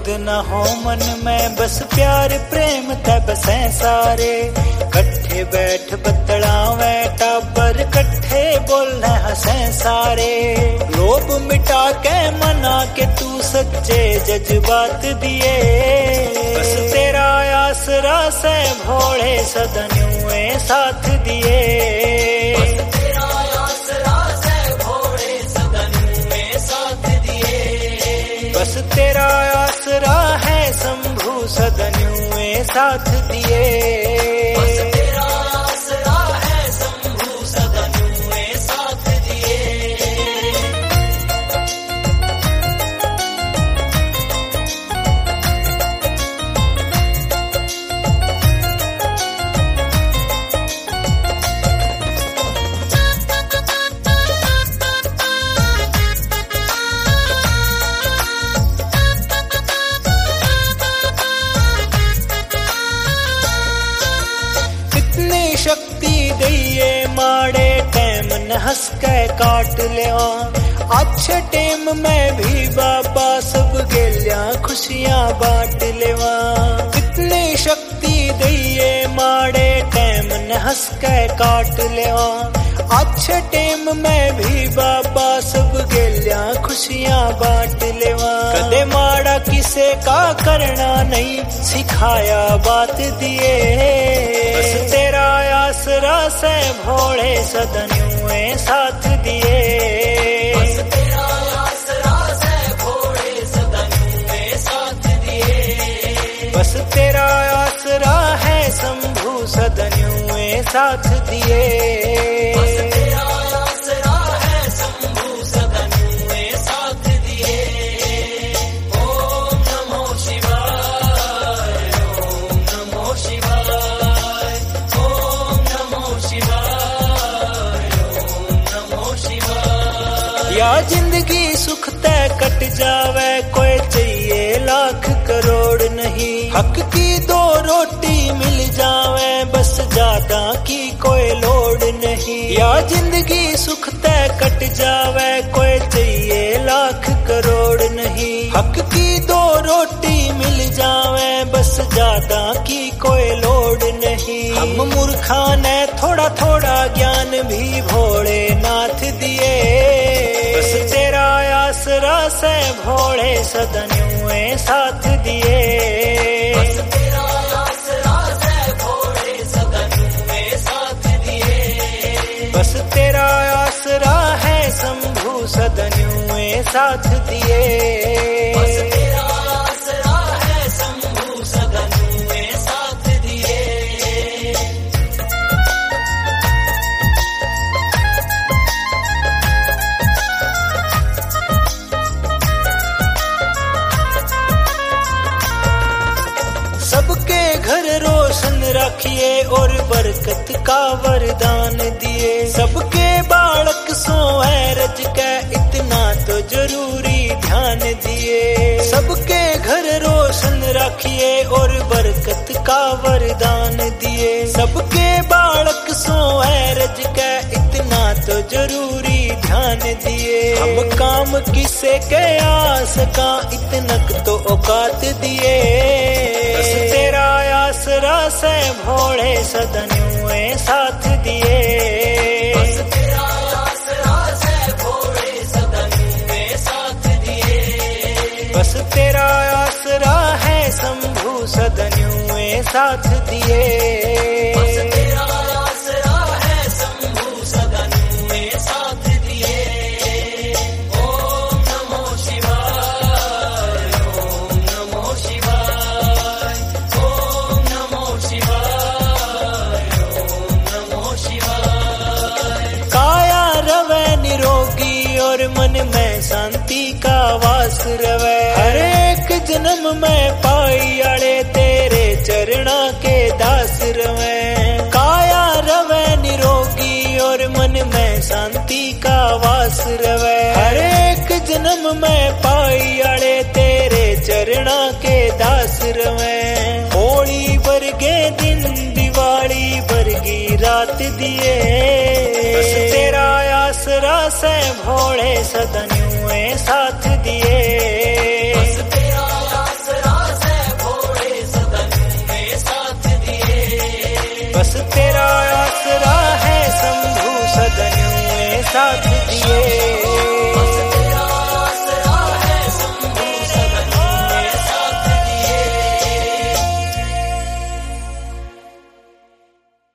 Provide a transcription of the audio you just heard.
क्रोध न हो मन में, बस प्यार प्रेम ते बसें सारे। कट्ठे बैठ बतलावे टाबर, कट्ठे बोलने हंसें सारे। लोभ मिटा के मना के तू सच्चे जज्बात दिए, बस तेरा आसरा से भोले सदनुए साथ दिए। बस तेरा आसरा से भोले सदनुए साथ दिए। बस तेरा आसरा है शंभू सदनुए साथ दिए। बस तेरा आसरा है शंभू सदनुए साथ दिए। शक्ति दइए माड़े टैम न हंस के काट लिया, अच्छे टेम में भी बाबा सब गेलिया खुशियां बांट लेवा। कितनी शक्ति दइए माड़े टैम न हंस के काट लिया, अच्छे टेम में भी बाबा सब गेलिया खुशियां बांट लेवा। कदे माड़ा किसे का करना नहीं सिखाया बात दिए, बस तेरा आसरा से भोले सदनुए साथ दिए। बस तेरा आसरा से भोले सदनुए साथ दिए। बस तेरा आसरा है शंभू सदनुए साथ दिए। बस तेरा आसरा है शंभू सदनुए साथ दिए। ओम नमो शिवाय, ओम नमो शिवाय, ओम नमो शिवाय, ओम नमो शिवाय। या जिंदगी सुख तय कट जावे, कोई चाहिए लाख करोड़ नहीं। हक की दो रोटी मिल जावे, बस ज्यादा की कोई लोड नहीं। या जिंदगी सुख तय कट जावे, कोई चाहिए लाख करोड़ नहीं। हक की दो रोटी मिल जावे, बस ज्यादा की कोई लोड नहीं। हम मूर्खा ने थोड़ा थोड़ा ज्ञान भी भोलेनाथ दिए, बस तेरा आसरा से भोले सदनुए साथ दिए। बस तेरा आसरा से भोले सदनुए साथ दिए। बस तेरा आसरा है शंभू सदनुए साथ दिए। बस तेरा आसरा है शंभू सदनुए साथ दिए। सबके घर रोशन रखिए और बरकत का वरदान दिए। सबके बालक सोए रज के इतना तो जरूरी ध्यान दिए। सबके घर रोशन रखिए और बरकत का वरदान दिए। सबके बालक सोए रज के इतना तो जरूरी ध्यान दिए। हम काम किसे के आस का इतनक तो औकात दिए, बस तेरा आसरा से भोले सदनुए साथ दिए। बस तेरा आसरा से भोले सदनुए साथ दिए। बस तेरा आसरा है शंभू सदनुए साथ दिए। बस तेरा आसरा है शंभू सदनुए साथ दिए। ओम नमो शिवाय, ओम नमो शिवाय, ओम नमो शिवाय, ओम नमो शिवाय। काया रवे निरोगी और मन में शांति का वास रवे। हर एक जन्म में पाई अड़े तेरे चरणा के दास रवे। काया रवे निरोगी और मन में शांति का वास रवे। हर एक जन्म में पाई अड़े तेरे चरणा के दास रवे। होली वर्गे दिन दिवाली वर्गी रात दिए, बस तेरा आसरा से भोले सदनुए साथ दिए। बस तेरा आसरा बस तेरा